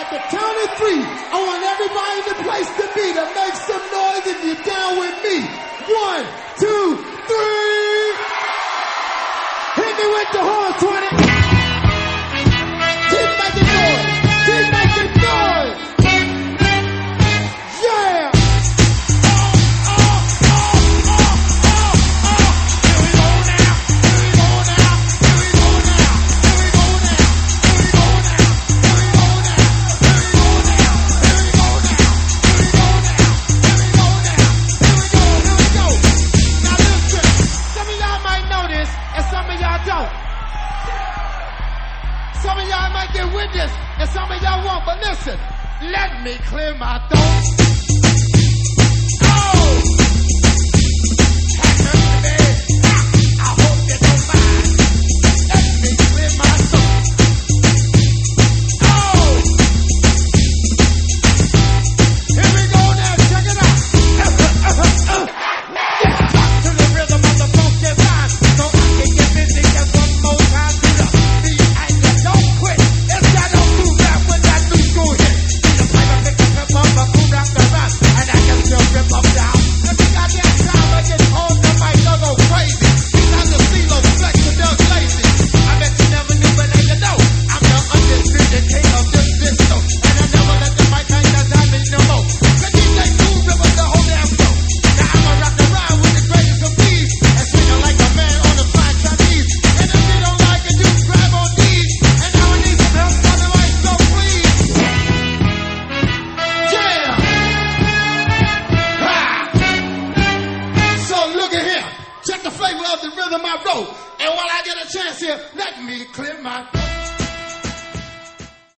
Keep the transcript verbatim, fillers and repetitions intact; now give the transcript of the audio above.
At the count of three, I want everybody in the place to be to make some noise if you're down with me. One, two, three. Hit me with the horn, twenty. Keep making noise. Keep making noise. Yeah. Some of y'all might get with this, and some of y'all won't, but listen, let me clear my throat.